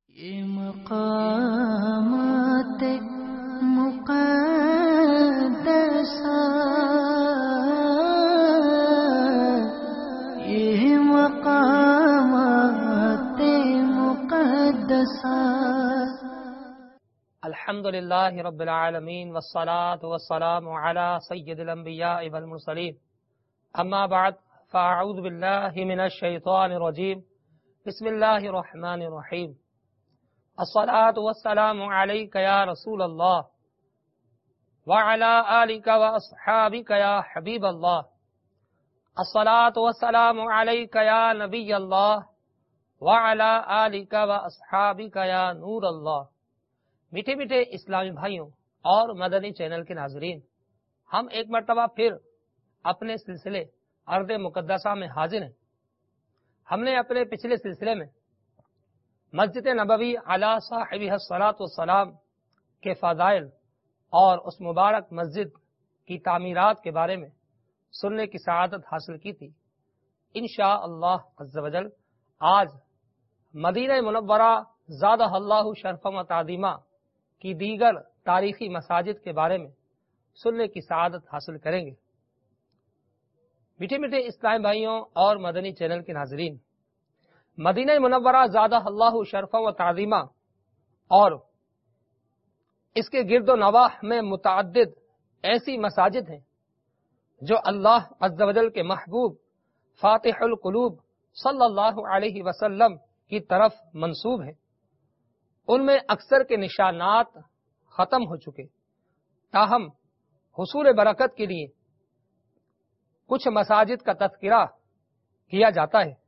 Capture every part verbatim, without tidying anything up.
یہ مقامات مقدسہ، یہ مقامات مقدسہ۔ الحمد للہ رب العالمین والصلاة والسلام علی سید الانبیاء والمرسلین، اما بعد فاعوذ باللہ من الشیطان الرجیم، بسم اللہ الرحمن الرحیم۔ الصلاة والسلام علیک یا رسول اللہ وعلی آلک واصحابک یا حبیب اللہ۔ الصلاة والسلام علیک یا نبی اللہ وعلی آلک واصحابک یا نور اللہ۔ میٹھے میٹھے اسلامی بھائیوں اور مدنی چینل کے ناظرین، ہم ایک مرتبہ پھر اپنے سلسلے ارض مقدسہ میں حاضر ہیں۔ ہم نے اپنے پچھلے سلسلے میں مسجد نبوی علی صاحبہ الصلاۃ والسلام کے فضائل اور اس مبارک مسجد کی تعمیرات کے بارے میں سننے کی سعادت حاصل کی تھی۔ انشاءاللہ عز و جل آج مدینہ منورہ زادہ اللہ شرفا و تعظیمہ کی دیگر تاریخی مساجد کے بارے میں سننے کی سعادت حاصل کریں گے۔ میٹھے میٹھے اسلامی بھائیوں اور مدنی چینل کے ناظرین، مدینہ منورہ زادہ اللہ شرفا و تعظیمہ اور اس کے گرد و نواح میں متعدد ایسی مساجد ہیں جو اللہ عز و جل کے محبوب فاتح القلوب صلی اللہ علیہ وسلم کی طرف منسوب ہیں۔ ان میں اکثر کے نشانات ختم ہو چکے، تاہم حصول برکت کے لیے کچھ مساجد کا تذکرہ کیا جاتا ہے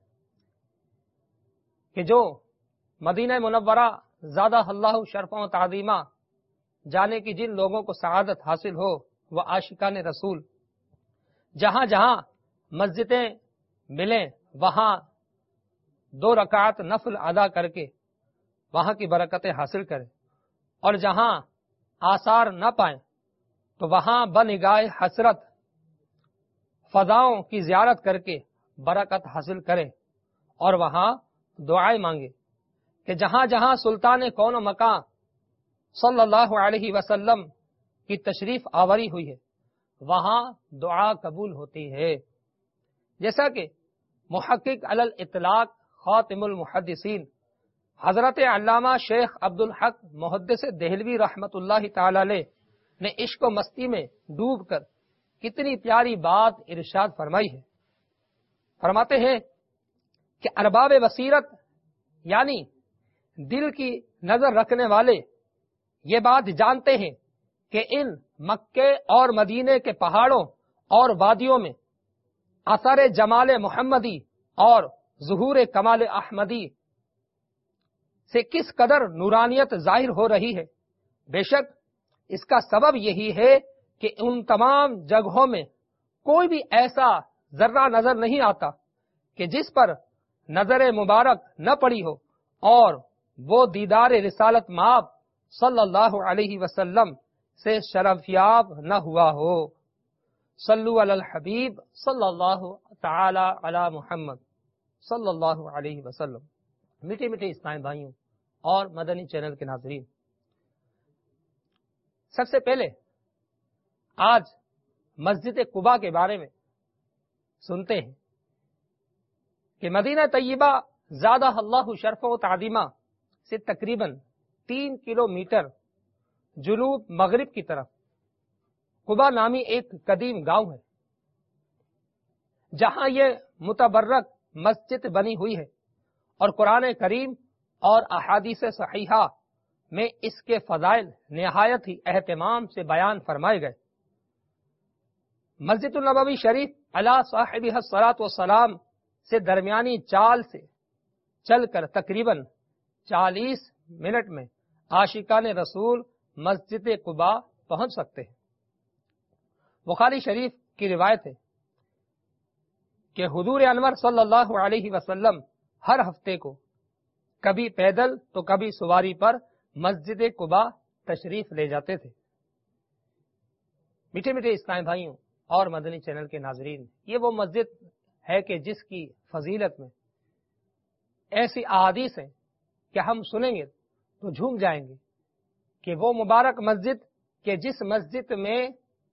کہ جو مدینہ منورہ زادہ اللہ شرفا و تعظیمہ جانے کی جن لوگوں کو سعادت حاصل ہو، وہ عاشقان رسول جہاں جہاں مسجدیں ملیں وہاں دو رکعت نفل ادا کر کے وہاں کی برکتیں حاصل کریں، اور جہاں آثار نہ پائیں تو وہاں بنگاہ حسرت فضاؤں کی زیارت کر کے برکت حاصل کریں، اور وہاں دعائیں مانگے کہ جہاں جہاں سلطان کون و مکان صلی اللہ علیہ وسلم کی تشریف آوری ہوئی ہے وہاں دعا قبول ہوتی ہے۔ جیسا کہ محقق علی الاطلاق خاتم المحدثین حضرت علامہ شیخ عبدالحق محدث دہلوی رحمۃ اللہ تعالی علیہ نے عشق و مستی میں ڈوب کر کتنی پیاری بات ارشاد فرمائی ہے۔ فرماتے ہیں کہ ارباب بصیرت یعنی دل کی نظر رکھنے والے یہ بات جانتے ہیں کہ ان مکے اور مدینے کے پہاڑوں اور وادیوں میں اثر جمال محمدی اور ظہور کمال احمدی سے کس قدر نورانیت ظاہر ہو رہی ہے۔ بے شک اس کا سبب یہی ہے کہ ان تمام جگہوں میں کوئی بھی ایسا ذرہ نظر نہیں آتا کہ جس پر نظر مبارک نہ پڑی ہو اور وہ دیدار رسالت مآب صلی اللہ علیہ وسلم سے شرفیاب نہ ہوا ہو۔ صلو علی الحبیب صلی اللہ تعالی علی محمد صلی اللہ علیہ وسلم۔ میٹھے میٹھے اسلامی بھائیوں اور مدنی چینل کے ناظرین، سب سے پہلے آج مسجد قباء کے بارے میں سنتے ہیں کہ مدینہ طیبہ زادہ اللہ شرف و تعظیمہ سے تقریباً تین کلو میٹر جنوب مغرب کی طرف قباء نامی ایک قدیم گاؤں ہے، جہاں یہ متبرک مسجد بنی ہوئی ہے، اور قرآن کریم اور احادیث صحیحہ میں اس کے فضائل نہایت ہی اہتمام سے بیان فرمائے گئے۔ مسجد النبوی شریف علی صاحبہ الصلاۃ والسلام سے درمیانی چال سے چل کر تقریباً چالیس منٹ میں عاشقان رسول مسجد قباء پہنچ سکتے ہیں۔ بخاری شریف کی روایت ہے کہ حضور انور صلی اللہ علیہ وسلم ہر ہفتے کو کبھی پیدل تو کبھی سواری پر مسجد قباء تشریف لے جاتے تھے۔ میٹھے میٹھے اسلامی بھائیوں اور مدنی چینل کے ناظرین، یہ وہ مسجد ہے کہ جس کی فضیلت میں ایسی احادیث ہیں کہ ہم سنیں گے تو جھوم جائیں گے کہ وہ مبارک مسجد کہ جس مسجد میں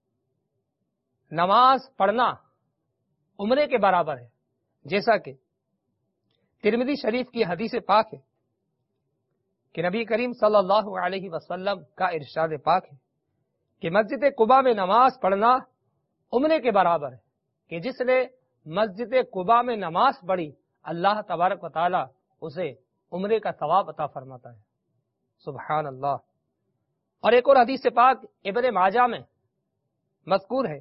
نماز پڑھنا عمرے کے برابر ہے، جیسا کہ ترمذی شریف کی حدیث پاک ہے کہ نبی کریم صلی اللہ علیہ وسلم کا ارشاد پاک ہے کہ مسجد قباء میں نماز پڑھنا عمرے کے برابر ہے، کہ جس نے مسجد قباء میں نماز پڑھی اللہ تبارک و تعالی اسے عمرے کا ثواب عطا فرماتا ہے۔ سبحان اللہ۔ اور ایک اور حدیث پاک ابن ماجہ میں مذکور ہے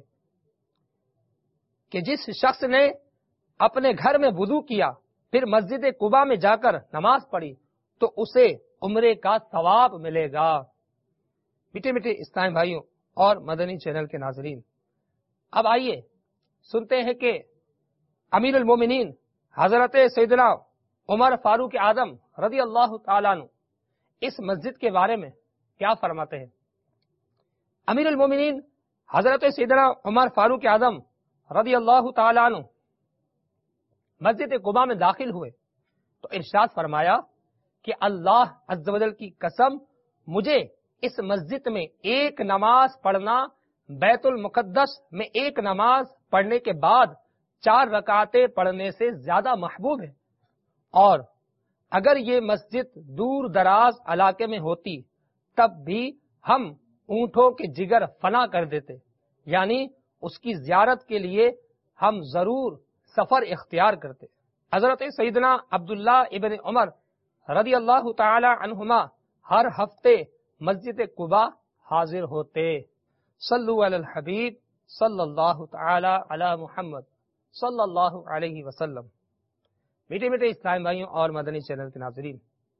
کہ جس شخص نے اپنے گھر میں وضو کیا پھر مسجد قباء میں جا کر نماز پڑھی تو اسے عمرے کا ثواب ملے گا۔ میٹھے میٹھے اسلام بھائیوں اور مدنی چینل کے ناظرین، اب آئیے سنتے ہیں کہ امیر المومنین حضرت سیدنا عمر فاروق اعظم رضی اللہ تعالیٰ عنہ اس مسجد کے بارے میں کیا فرماتے ہیں۔ امیر المومنین حضرت سیدنا عمر فاروق اعظم رضی اللہ تعالیٰ عنہ مسجد قباء میں داخل ہوئے تو ارشاد فرمایا کہ اللہ عز و جل کی قسم، مجھے اس مسجد میں ایک نماز پڑھنا بیت المقدس میں ایک نماز پڑھنے کے بعد چار رکعتیں پڑھنے سے زیادہ محبوب ہے، اور اگر یہ مسجد دور دراز علاقے میں ہوتی تب بھی ہم اونٹوں کے جگر فنا کر دیتے، یعنی اس کی زیارت کے لیے ہم ضرور سفر اختیار کرتے۔ حضرت سیدنا عبداللہ ابن عمر رضی اللہ تعالی عنہما ہر ہفتے مسجد قباء حاضر ہوتے۔ صلو علی الحبیب صلی اللہ تعالی علی محمد صلی اللہ علیہ وسلم۔ میٹھے میٹھے اسلام بھائیوں اور مدنی چینل کے ناظرین،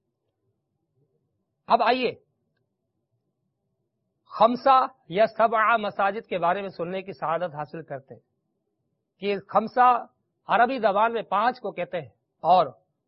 اب آئیے خمسہ یا سبعہ مساجد کے بارے میں سننے کی سعادت حاصل کرتے ہیں کہ خمسہ عربی زبان میں پانچ کو کہتے ہیں اور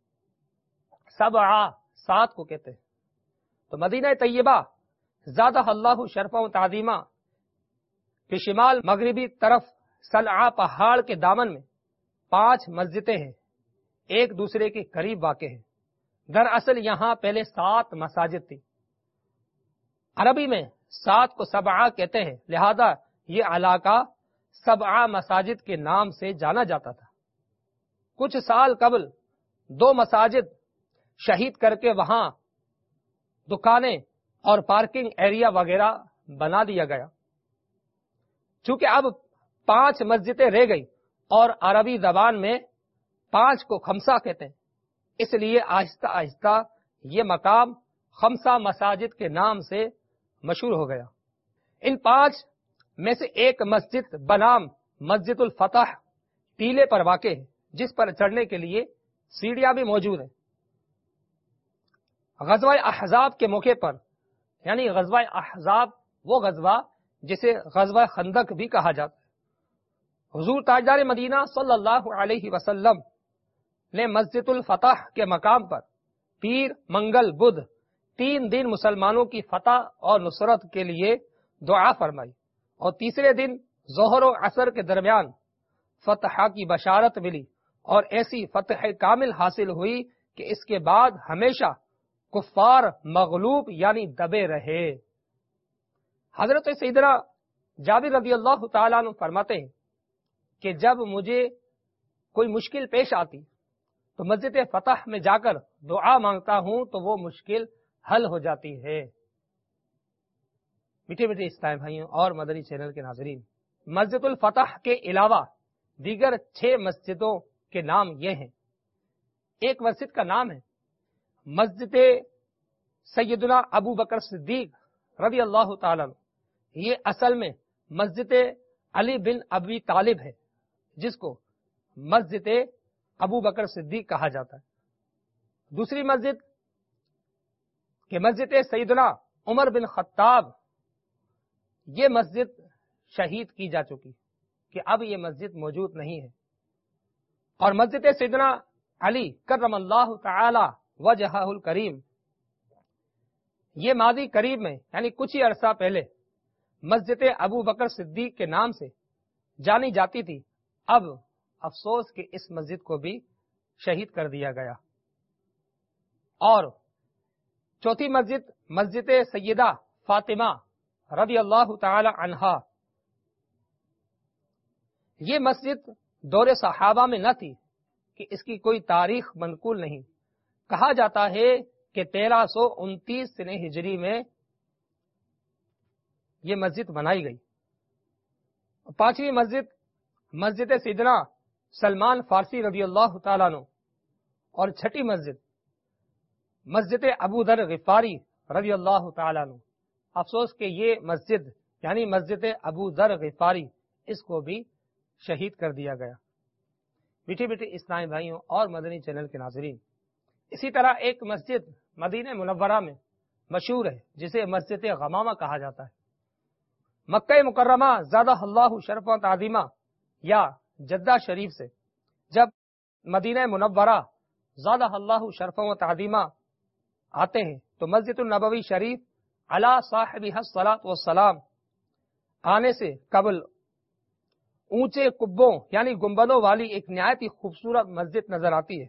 سبعہ سات کو کہتے ہیں۔ تو مدینہ طیبہ زادہ اللہ شرفا و تعظیمہ کے شمال مغربی طرف صنعا پہاڑ کے دامن میں پانچ مسجدیں ہیں، ایک دوسرے کے قریب واقع ہیں۔ دراصل یہاں پہلے سات مساجد تھی، عربی میں سات کو سبعہ کہتے ہیں، لہذا یہ علاقہ سبعہ مساجد کے نام سے جانا جاتا تھا۔ کچھ سال قبل دو مساجد شہید کر کے وہاں دکانیں اور پارکنگ ایریا وغیرہ بنا دیا گیا۔ چونکہ اب پانچ مسجدیں رہ گئی اور عربی زبان میں پانچ کو خمسہ کہتے ہیں، اس لیے آہستہ آہستہ یہ مقام خمسہ مساجد کے نام سے مشہور ہو گیا۔ ان پانچ میں سے ایک مسجد بنام مسجد الفتح ٹیلے پر واقع ہے، جس پر چڑھنے کے لیے سیڑھیاں بھی موجود ہیں۔ غزوہ احزاب کے موقع پر، یعنی غزوہ احزاب وہ غزوہ جسے غزوہ خندق بھی کہا جاتا ہے، حضور تاجدار مدینہ صلی اللہ علیہ وسلم نے مسجد الفتح کے مقام پر پیر منگل بدھ تین دن مسلمانوں کی فتح اور نصرت کے لیے دعا فرمائی، اور تیسرے دن ظہر و عصر کے درمیان فتح کی بشارت ملی، اور ایسی فتح کامل حاصل ہوئی کہ اس کے بعد ہمیشہ کفار مغلوب یعنی دبے رہے۔ حضرت سیدنا جابر رضی اللہ تعالیٰ عنہ فرماتے ہیں کہ جب مجھے کوئی مشکل پیش آتی تو مسجد فتح میں جا کر دعا مانگتا ہوں تو وہ مشکل حل ہو جاتی ہے۔ میٹھے میٹھے اسلام بھائیوں اور مدنی چینل کے ناظرین، مسجد الفتح کے علاوہ دیگر چھ مسجدوں کے نام یہ ہیں۔ ایک مسجد کا نام ہے مسجد سیدنا ابو بکر صدیق رضی اللہ تعالیٰ عنہ، یہ اصل میں مسجد علی بن ابی طالب ہے، جس کو مسجد ابو بکر صدیق کہا جاتا ہے۔ دوسری مسجد کہ مسجد سیدنا عمر بن خطاب، یہ مسجد شہید کی جا چکی کہ اب یہ مسجد موجود نہیں ہے۔ اور مسجد سیدنا علی کرم اللہ تعالی وجہہ الکریم، یہ ماضی قریب میں یعنی کچھ ہی عرصہ پہلے مسجد ابو بکر صدیق کے نام سے جانی جاتی تھی، اب افسوس کہ اس مسجد کو بھی شہید کر دیا گیا۔ اور چوتھی مسجد مسجد سیدہ فاطمہ رضی اللہ تعالی عنہا، یہ مسجد دور صحابہ میں نہ تھی کہ اس کی کوئی تاریخ منقول نہیں. کہا جاتا ہے کہ تیرہ سو انتیس سنہ ہجری میں یہ مسجد بنائی گئی. پانچویں مسجد مسجد سیدنا سلمان فارسی رضی اللہ تعالیٰ عنہ، اور چھٹی مسجد مسجد ابو ذر غفاری رضی اللہ تعالیٰ عنہ. افسوس کہ یہ مسجد یعنی مسجد ابو ذر غفاری اس کو بھی شہید کر دیا گیا. میٹھے میٹھے اسلامی بھائیوں اور مدنی چینل کے ناظرین، اسی طرح ایک مسجد مدینہ منورہ میں مشہور ہے جسے مسجد غمامہ کہا جاتا ہے. مکہ مکرمہ زادہ اللہ شرف و تعظیمہ یا جدہ شریف سے جب مدینہ منورہ زادہ اللہ شرف و تعظیمہ آتے ہیں تو مسجد النبوی شریف علی صاحبہ الصلاۃ والسلام آنے سے قبل اونچے قبوں یعنی گنبدوں والی ایک نہایت ہی خوبصورت مسجد نظر آتی ہے.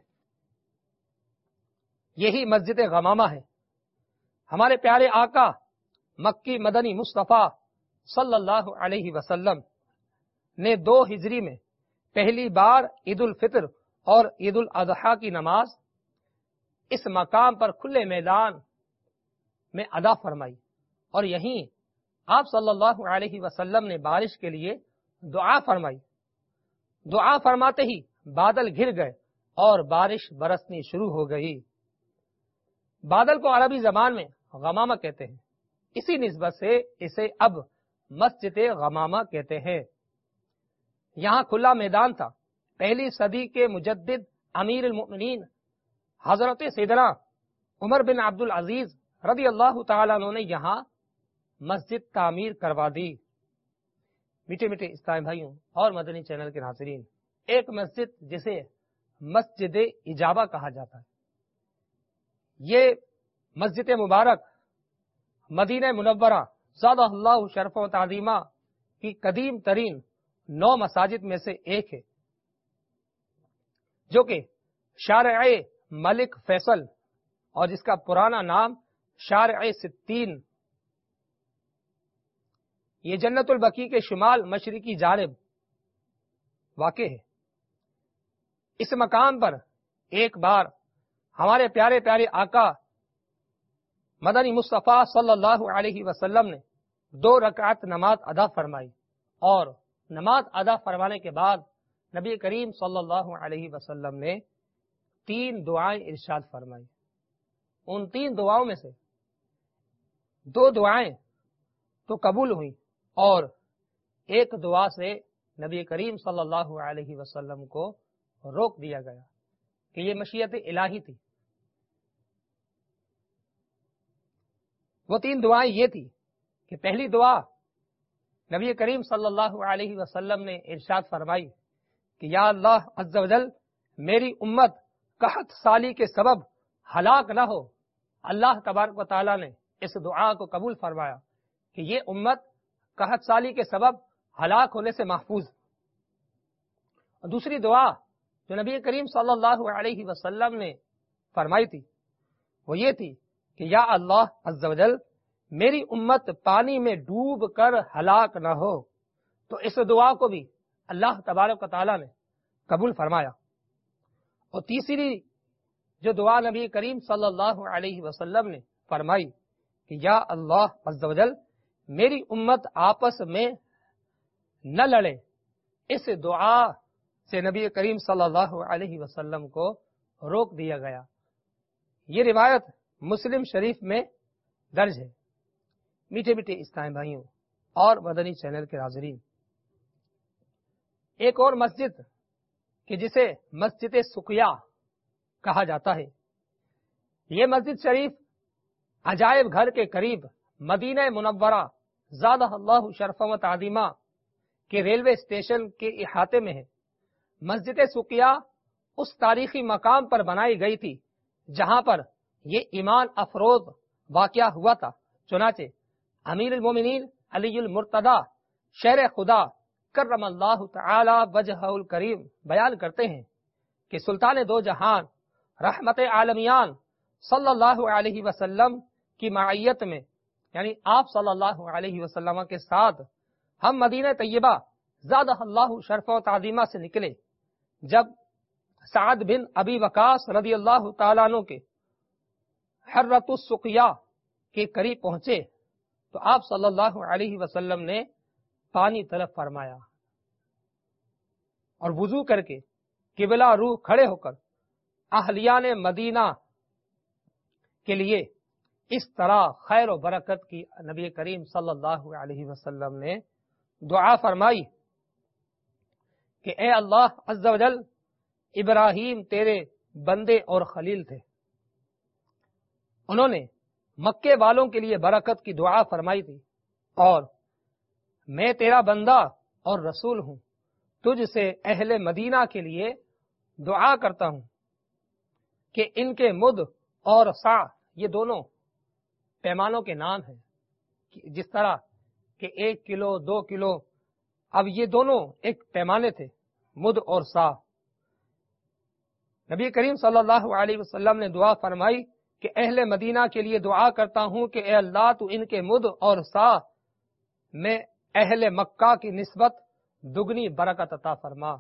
یہی مسجد غمامہ ہے. ہمارے پیارے آقا مکی مدنی مصطفیٰ صلی اللہ علیہ وسلم نے دو ہجری میں پہلی بار عید الفطر اور عید الاضحیٰ کی نماز اس مقام پر کھلے میدان میں ادا فرمائی، اور یہیں آپ صلی اللہ علیہ وسلم نے بارش کے لیے دعا فرمائی. دعا فرماتے ہی بادل گھر گئے اور بارش برسنی شروع ہو گئی. بادل کو عربی زبان میں غمامہ کہتے ہیں، اسی نسبت سے اسے اب مسجد غمامہ کہتے ہیں. یہاں کھلا میدان تھا. پہلی صدی کے مجدد امیر المؤمنین حضرت سیدنا عمر بن عبد العزیز رضی اللہ تعالیٰ عنہ نے یہاں مسجد تعمیر کروا دی. میٹھے میٹھے اسلامی بھائیوں اور مدنی چینل کے ناظرین، ایک مسجد جسے مسجد اجابہ کہا جاتا ہے، یہ مسجد مبارک مدینہ منورہ زادہ اللہ شرف و تعظیمہ کی قدیم ترین نو مساجد میں سے ایک ہے، جو کہ شارع ملک فیصل اور جس کا پرانا نام شارع ستین، یہ جنت البقیع کے شمال مشرقی جانب واقع ہے. اس مقام پر ایک بار ہمارے پیارے پیارے آقا مدنی مصطفیٰ صلی اللہ علیہ وسلم نے دو رکعت نماز ادا فرمائی، اور نماز ادا فرمانے کے بعد نبی کریم صلی اللہ علیہ وسلم نے تین دعائیں ارشاد فرمائی. ان تین دعاؤں میں سے دو دعائیں تو قبول ہوئیں اور ایک دعا سے نبی کریم صلی اللہ علیہ وسلم کو روک دیا گیا کہ یہ مشیت الہی تھی. وہ تین دعائیں یہ تھی کہ پہلی دعا نبی کریم صلی اللہ علیہ وسلم نے ارشاد فرمائی کہ یا اللہ عز و جل میری امت قحط سالی کے سبب ہلاک نہ ہو. اللہ تبارک و تعالیٰ نے اس دعا کو قبول فرمایا کہ یہ امت قحط سالی کے سبب ہلاک ہونے سے محفوظ. اور دوسری دعا جو نبی کریم صلی اللہ علیہ وسلم نے فرمائی تھی وہ یہ تھی کہ یا اللہ عز و جل میری امت پانی میں ڈوب کر ہلاک نہ ہو. تو اس دعا کو بھی اللہ تبارک و تعالیٰ نے قبول فرمایا. اور تیسری جو دعا نبی کریم صلی اللہ علیہ وسلم نے فرمائی کہ یا اللہ عز و جل میری امت آپس میں نہ لڑے، اس دعا سے نبی کریم صلی اللہ علیہ وسلم کو روک دیا گیا. یہ روایت مسلم شریف میں درج ہے. میٹھے میٹھے اسلامی بھائیوں اور مدنی چینل کے ناظرین، ایک اور مسجد کہ جسے مسجد سقیہ کہا جاتا ہے، یہ مسجد شریف عجائب گھر کے قریب مدینہ منورہ زادہ اللہ شرف و تعظیمہ کے ریلوے اسٹیشن کے احاطے میں ہے. مسجد سقیہ اس تاریخی مقام پر بنائی گئی تھی جہاں پر یہ ایمان افروز واقعہ ہوا تھا. چنانچہ امیر المومنین علی المرتضی شیر خدا کرم اللہ تعالی وجہہ الکریم بیان کرتے ہیں کہ سلطان دو جہان رحمت عالمیان صلی اللہ علیہ وسلم کی معیت میں، یعنی آپ صلی اللہ علیہ وسلم کے ساتھ ہم مدینہ طیبہ زادہ اللہ شرف و تعظیمہ سے نکلے۔ جب سعد بن ابی وقاص رضی اللہ تعالیٰ عنہ کے حرۃ السقیہ کے قریب پہنچے تو آپ صلی اللہ علیہ وسلم نے پانی طلب فرمایا اور وضو کر کے قبلہ روح کھڑے ہو کر اہلیان مدینہ کے لیے اس طرح خیر و برکت کی نبی کریم صلی اللہ علیہ وسلم نے دعا فرمائی کہ اے اللہ عز و جل، ابراہیم تیرے بندے اور خلیل تھے، انہوں نے مکے والوں کے لیے برکت کی دعا فرمائی تھی، اور میں تیرا بندہ اور رسول ہوں، تجھ سے اہل مدینہ کے لیے دعا کرتا ہوں کہ ان کے مد اور سا، یہ دونوں پیمانوں کے نام ہیں، جس طرح کہ ایک کلو دو کلو، اب یہ دونوں ایک پیمانے تھے، مد اور سا۔ نبی کریم صلی اللہ علیہ وسلم نے دعا فرمائی کہ اہل مدینہ کے لیے دعا کرتا ہوں کہ اے اللہ تو ان کے مد اور سا میں اہل مکہ کی نسبت دگنی برکت عطا فرما۔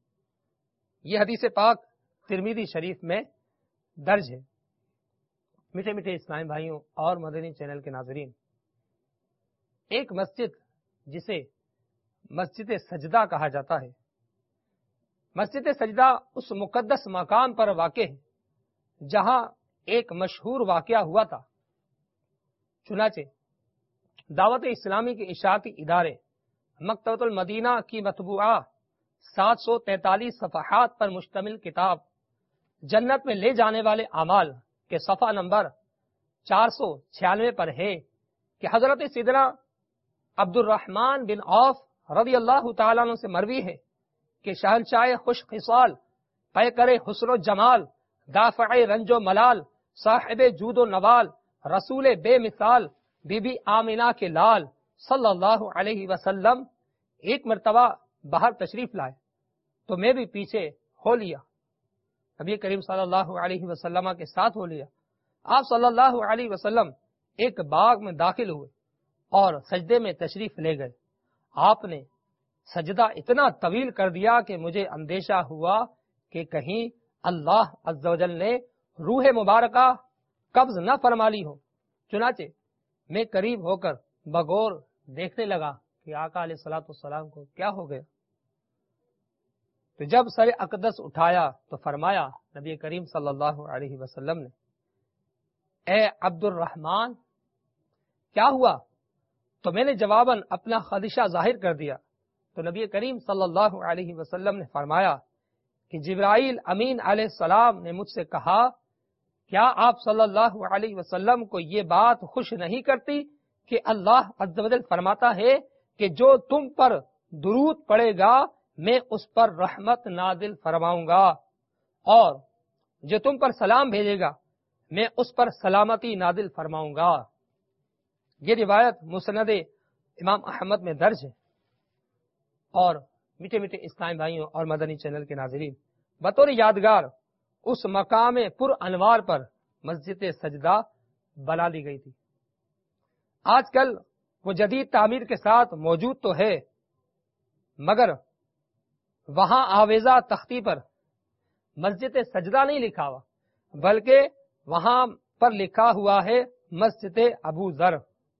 یہ حدیث پاک ترمذی شریف میں درج ہے۔ میٹھے میٹھے اسلامی بھائیوں اور مدنی چینل کے ناظرین، ایک مسجد جسے مسجد سجدہ کہا جاتا ہے، مسجد سجدہ اس مقدس مقام پر واقع ہے جہاں ایک مشہور واقعہ ہوا تھا۔ چنانچہ دعوت اسلامی کے اشاعتی ادارے مکتبۃ المدینہ کی مطبوعہ سات سو تینتالیس صفحات پر مشتمل کتاب جنت میں لے جانے والے اعمال کے صفحہ نمبر چار سو چھیانوے پر ہے کہ حضرت سیدنا عبد الرحمن بن عوف رضی اللہ تعالیٰ عنہ سے مروی ہے کہ شہنشاہ خوش خصال، پیکر حسن و جمال، دافع رنج و ملال، صاحب جود و نوال، رسول بے مثال، بی بی آمینہ کے لال صلی اللہ علیہ وسلم ایک مرتبہ باہر تشریف لائے تو میں بھی پیچھے ہو لیا، نبی کریم صلی اللہ علیہ وسلم کے ساتھ ہو لیا۔ آپ صلی اللہ علیہ وسلم ایک باغ میں داخل ہوئے اور سجدے میں تشریف لے گئے۔ آپ نے سجدہ اتنا طویل کر دیا کہ مجھے اندیشہ ہوا کہ کہیں اللہ عز و جل نے روح مبارکہ قبض نہ فرما لی ہو۔ چنانچہ میں قریب ہو کر بغور دیکھنے لگا کہ آقا علیہ الصلوۃ والسلام کو کیا ہو گیا۔ تو جب سر اقدس اٹھایا تو فرمایا نبی کریم صلی اللہ علیہ وسلم نے، اے عبد الرحمن کیا ہوا؟ تو میں نے جواباً اپنا خدشہ ظاہر کر دیا تو نبی کریم صلی اللہ علیہ وسلم نے فرمایا کہ جبرائیل امین علیہ السلام نے مجھ سے کہا، کیا آپ صلی اللہ علیہ وسلم کو یہ بات خوش نہیں کرتی کہ اللہ عز و جل فرماتا ہے کہ جو تم پر درود پڑے گا میں اس پر رحمت نازل فرماؤں گا، اور جو تم پر سلام بھیجے گا میں اس پر سلامتی نازل فرماؤں گا۔ یہ روایت مسند امام احمد میں درج ہے۔ اور میٹھے میٹھے اسلامی بھائیوں اور مدنی چینل کے ناظرین، بطور یادگار اس مقام پر انوار پر مسجد سجدہ بنا لی گئی تھی۔ آج کل وہ جدید تعمیر کے ساتھ موجود تو ہے، مگر وہاں آویزہ تختی پر مسجد سجدہ نہیں لکھا ہوا، بلکہ وہاں پر لکھا ہوا ہے مسجد ابو ذر۔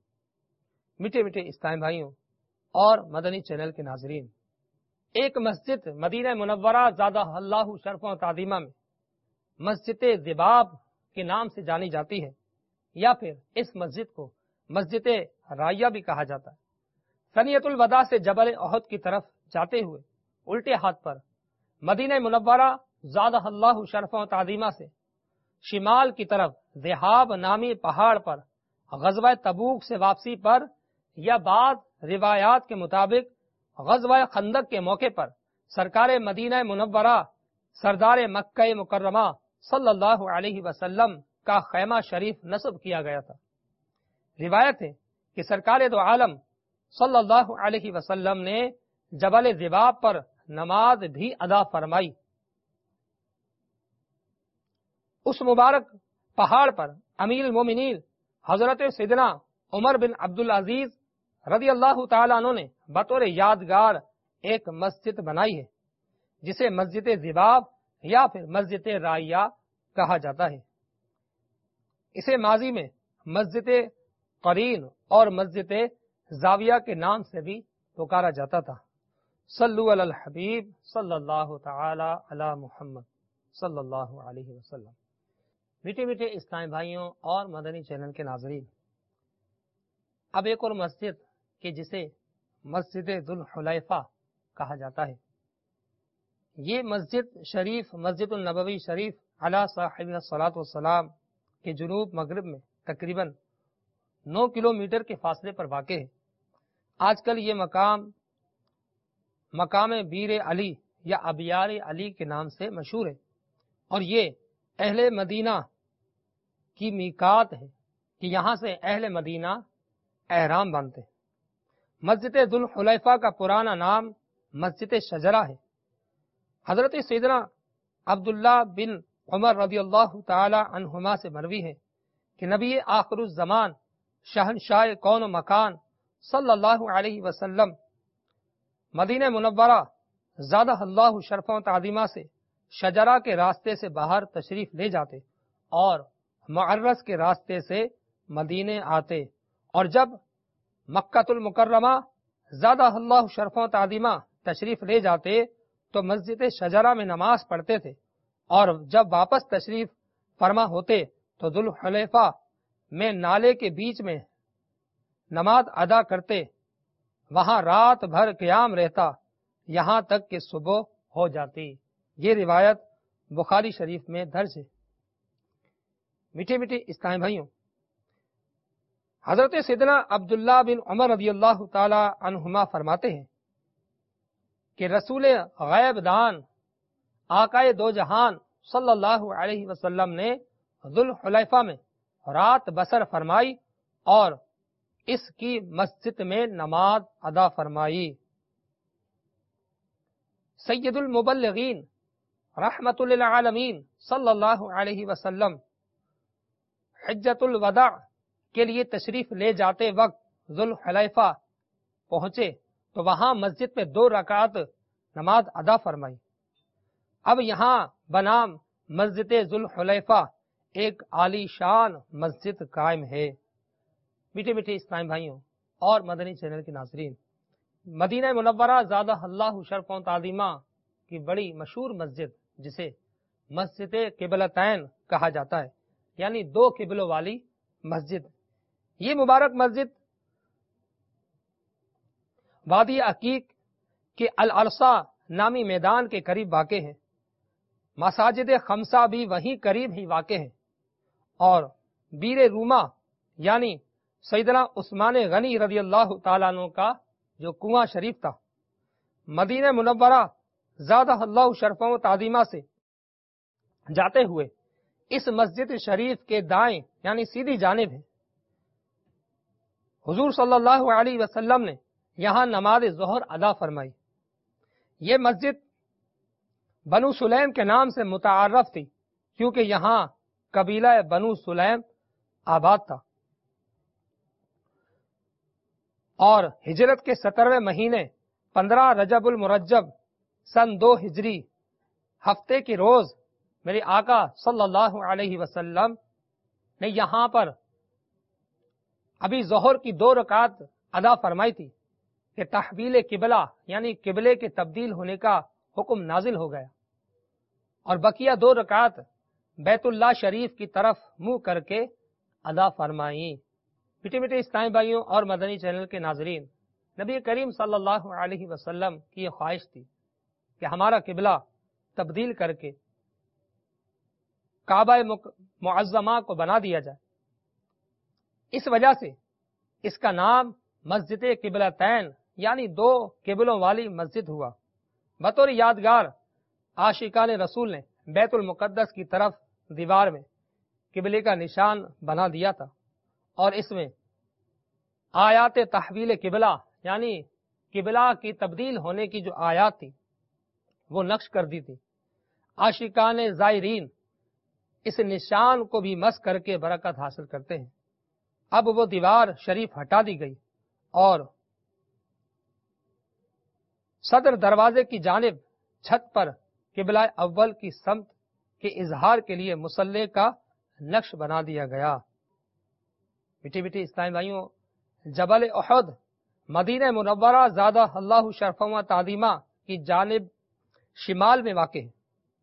میٹھے میٹھے اسلامی بھائیوں اور مدنی چینل کے ناظرین، ایک مسجد مدینہ منورہ زادہ اللہ شرف و تعظیمہ میں مسجد ذباب کے نام سے جانی جاتی ہے، یا پھر اس مسجد کو مسجد رائیہ بھی کہا جاتا ہے۔ ثنیۃ الوداع سے جبل احد کی طرف جاتے ہوئے الٹے ہاتھ پر مدینہ منورہ زادہ اللہ شرف و تعظیمہ سے شمال کی طرف ذہاب نامی پہاڑ پر غزوہ تبوک سے واپسی پر، یا بعض روایات کے مطابق غزوہ خندق کے موقع پر سرکار مدینہ منورہ سردار مکہ مکرمہ صلی اللہ علیہ وسلم کا خیمہ شریف نصب کیا گیا تھا۔ روایت ہے کہ سرکار دو عالم صلی اللہ علیہ وسلم نے جبل ذباب پر نماز بھی ادا فرمائی۔ اس مبارک پہاڑ پر امیر المومنین حضرت سیدنا عمر بن عبدالعزیز رضی اللہ تعالیٰ عنہ نے بطور یادگار ایک مسجد بنائی ہے جسے مسجد زباب یا پھر مسجد رائیہ کہا جاتا ہے۔ اسے ماضی میں مسجد قرین اور مسجد زاویہ کے نام سے بھی پکارا جاتا تھا۔ صلو علی الحبیب صلی اللہ تعالی علی محمد صلی اللہ علیہ وسلم۔ میٹھے میٹھے اسلامی بھائیوں اور مدنی چینل کے ناظرین، اب ایک اور مسجد کہ جسے مسجد ذوالحلیفہ کہا جاتا ہے، یہ مسجد شریف مسجد النبوی شریف علی صاحب الصلاۃ والسلام کے جنوب مغرب میں تقریباً نو کلومیٹر کے فاصلے پر واقع ہے۔ آج کل یہ مقام مقام بیر علی یا ابیار علی کے نام سے مشہور ہے، اور یہ اہل مدینہ کی میقات ہے کہ یہاں سے اہل مدینہ احرام باندھتے ہیں۔ مسجد ذوالحلیفہ کا پرانا نام مسجد شجرہ ہے۔ حضرت سیدنا عبداللہ بن عمر رضی اللہ تعالی عنہما سے مروی ہے کہ نبی آخر الزمان شہنشاہ کون و مکان صلی اللہ علیہ وسلم مدینہ منورہ زادہ اللہ شرف و تعظیمہ سے شجرہ کے راستے سے باہر تشریف لے جاتے اور معرس کے راستے سے مدینے آتے، اور جب مکۃ المکرمہ زادہ اللہ شرف و تعظیمہ تشریف لے جاتے تو مسجد شجرہ میں نماز پڑھتے تھے، اور جب واپس تشریف فرما ہوتے تو ذوالحلیفہ میں نالے کے بیچ میں نماز ادا کرتے، وہاں رات بھر قیام رہتا یہاں تک کہ صبح ہو جاتی۔ یہ روایت بخاری شریف میں درج ہے۔ میٹھے میٹھے اسلامی بھائیوں، حضرت سیدنا عبداللہ بن عمر رضی اللہ تعالی عنہما فرماتے ہیں کہ رسول غیب دان آقائے دو جہان صلی اللہ علیہ وسلم نے ذوالحلیفہ میں رات بسر فرمائی اور اس کی مسجد میں نماز ادا فرمائی۔ سید المبلغین رحمت للعالمین صلی اللہ علیہ وسلم حجۃ الوداع کے لیے تشریف لے جاتے وقت ذوالحلیفہ پہنچے تو وہاں مسجد میں دو رکعت نماز ادا فرمائی۔ اب یہاں بنام مسجد ذوالحلیفہ ایک عالی شان مسجد قائم ہے۔ میٹھے میٹھے اسلامی بھائیوں اور مدنی چینل کے ناظرین، مدینہ منورہ زادہ اللہ شرف و تعظیمہ کی بڑی مشہور مسجد جسے مسجد قبلتین کہا جاتا ہے، یعنی دو قبلوں والی مسجد، یہ مبارک مسجد وادی عقیق کے العرصہ نامی میدان کے قریب واقع ہے۔ مساجد خمسہ بھی وہیں قریب ہی واقع ہے، اور بیر روما یعنی سیدنا عثمان غنی رضی اللہ تعالیٰ عنہ کا جو کنواں شریف تھا، مدینہ منورہ زادہ اللہ شرف و تعظیمہ سے جاتے ہوئے اس مسجد شریف کے دائیں یعنی سیدھی جانب ہے۔ حضور صلی اللہ علیہ وسلم نے یہاں نماز ظہر ادا فرمائی۔ یہ مسجد بنو سلیم کے نام سے متعارف تھی کیونکہ یہاں قبیلہ بنو سلیم آباد تھا، اور ہجرت کے سترویں مہینے پندرہ رجب المرجب سن دو ہجری ہفتے کے روز میرے آقا صلی اللہ علیہ وسلم نے یہاں پر ابھی ظہر کی دو رکعت ادا فرمائی تھی کہ تحویل قبلہ یعنی قبلے کے تبدیل ہونے کا حکم نازل ہو گیا، اور بقیہ دو رکعت بیت اللہ شریف کی طرف منہ کر کے ادا فرمائیں۔ میٹھے میٹھے اسلامی بھائیوں اور مدنی چینل کے ناظرین، نبی کریم صلی اللہ علیہ وسلم کی یہ خواہش تھی کہ ہمارا قبلہ تبدیل کر کے کعبہ معظمہ کو بنا دیا جائے۔ اس وجہ سے اس کا نام مسجد قبلتین یعنی دو قبلوں والی مسجد ہوا۔ بطور یادگار عاشقان رسول نے بیت المقدس کی طرف دیوار میں قبلے کا نشان بنا دیا تھا، اور اس میں آیات تحویل قبلہ یعنی قبلہ کی تبدیل ہونے کی جو آیات تھی وہ نقش کر دی تھی۔ عاشقان زائرین اس نشان کو بھی مس کر کے برکت حاصل کرتے ہیں۔ اب وہ دیوار شریف ہٹا دی گئی اور صدر دروازے کی جانب چھت پر قبلہ اول کی سمت کے اظہار کے لیے مصلی کا نقش بنا دیا گیا۔ بیٹی بیٹی اسلامی بھائیوں، جبل احد مدینہ منورہ زادہ اللہ شرف و تعظیمہ کی جانب شمال میں واقع ہے۔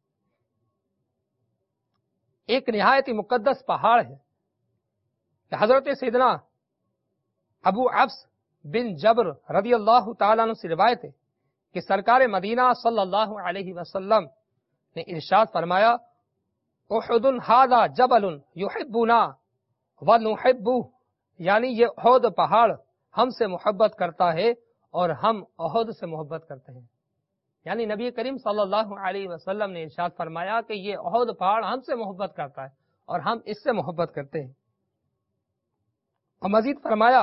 ایک نہایت ہی مقدس پہاڑ ہے کہ حضرت سیدنا ابو عبس بن جبر رضی اللہ تعالیٰ عنہ سے روایت ہے کہ سرکار مدینہ صلی اللہ علیہ وسلم نے ارشاد فرمایا، احد ھذا جبل یحبنا ونحبہ، یعنی یہ احد پہاڑ ہم سے محبت کرتا ہے اور ہم احد سے محبت کرتے ہیں۔ یعنی نبی کریم صلی اللہ علیہ وسلم نے ارشاد فرمایا کہ یہ احد پہاڑ ہم سے محبت کرتا ہے اور ہم اس سے محبت کرتے ہیں۔ اور مزید فرمایا،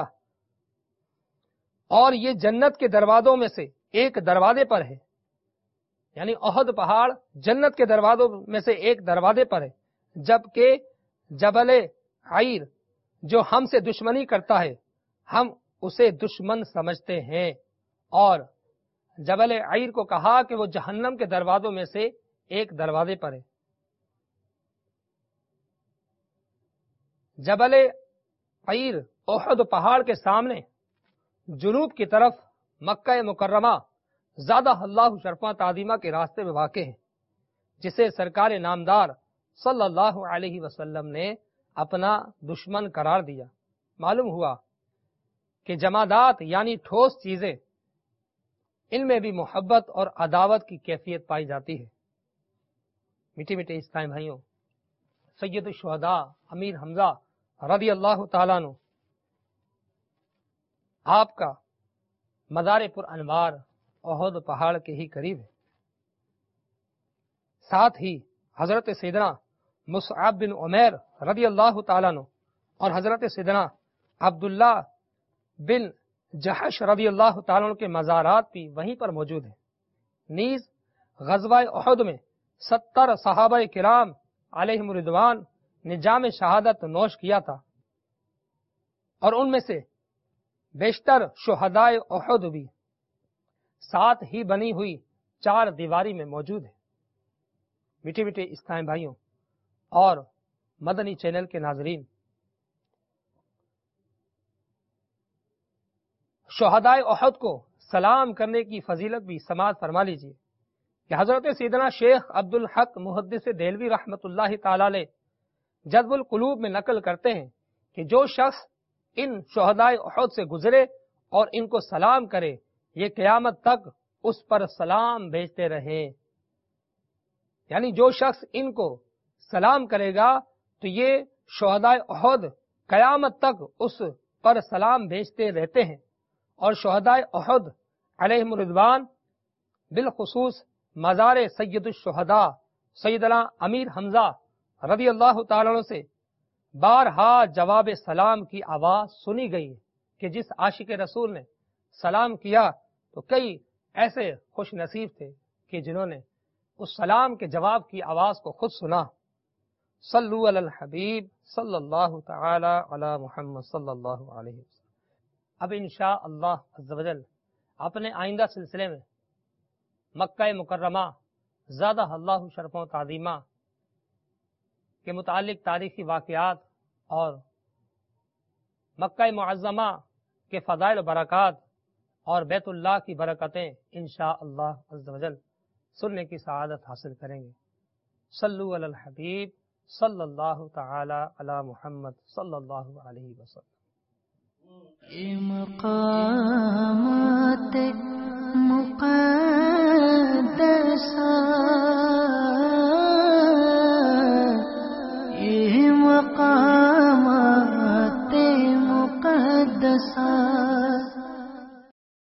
اور یہ جنت کے دروازوں میں سے ایک دروازے پر ہے، یعنی احد پہاڑ جنت کے دروازوں میں سے ایک دروازے پر ہے، جبکہ جبل عیر جو ہم سے دشمنی کرتا ہے ہم اسے دشمن سمجھتے ہیں، اور جبل عیر کو کہا کہ وہ جہنم کے دروازوں میں سے ایک دروازے پر ہے۔ جبل عیر احد پہاڑ کے سامنے جنوب کی طرف مکہ مکرمہ زادہ اللہ شرفہ تعظیمہ کے راستے میں واقع ہے، جسے سرکار نامدار صلی اللہ علیہ وسلم نے اپنا دشمن قرار دیا۔ معلوم ہوا کہ جمادات یعنی ٹھوس چیزیں، ان میں بھی محبت اور عداوت کی کیفیت پائی جاتی ہے۔ میٹھے میٹھے اسلامی بھائیوں، سید الشہداء امیر حمزہ رضی اللہ تعالیٰ عنہ آپ کا مزار پر انوار احد پہاڑ کے ہی قریب ہے۔ ساتھ ہی حضرت سیدنا مصعب بن عمیر رضی اللہ تعالیٰ عنہ اور حضرت سیدنا عبداللہ بن جحش رضی اللہ تعالیٰ عنہ کے مزارات بھی وہیں پر موجود ہیں۔ نیز غزوہ احد میں ستر صحابہ کرام علیہم رضوان نے جام شہادت نوش کیا تھا، اور ان میں سے بیشتر شہدائے احد بھی ساتھ ہی بنی ہوئی چار دیواری میں موجود ہیں۔ میٹھے میٹھے اسلامی بھائیوں اور مدنی چینل کے ناظرین، شہدائے احد کو سلام کرنے کی فضیلت بھی سماعت فرما لیجیے کہ حضرت سیدنا شیخ عبد الحق محدث دہلوی رحمۃ اللہ تعالی علیہ جذب القلوب میں نقل کرتے ہیں کہ جو شخص ان شہدائے احد سے گزرے اور ان کو سلام کرے، یہ قیامت تک اس پر سلام بھیجتے رہے۔ یعنی جو شخص ان کو سلام کرے گا تو یہ شہدائے احد قیامت تک اس پر سلام بھیجتے رہتے ہیں، اور شہدائے احد علیہم رضوان بالخصوص مزار سید الشہداء سیدنا امیر حمزہ رضی اللہ تعالیٰ عنہ سے بارہا جواب سلام کی آواز سنی گئی ہے کہ جس عاشق رسول نے سلام کیا تو کئی ایسے خوش نصیب تھے کہ جنہوں نے اس سلام کے جواب کی آواز کو خود سنا۔ صلو علی الحبیب صلی اللہ تعالی علی محمد صلی اللہ علیہ وسلم۔ اب انشاء اللہ عز و جل اپنے آئندہ سلسلے میں مکہ مکرمہ زادہ اللہ شرف و تعظیمہ کے متعلق تاریخی واقعات اور مکہ معظمہ کے فضائل و برکات اور بیت اللہ کی برکتیں انشاء اللہ عز و جل سننے کی سعادت حاصل کریں گے۔ صلو علی الحبیب صلی اللہ تعالی علی محمد صلی اللہ علیہ وسلم۔ مقام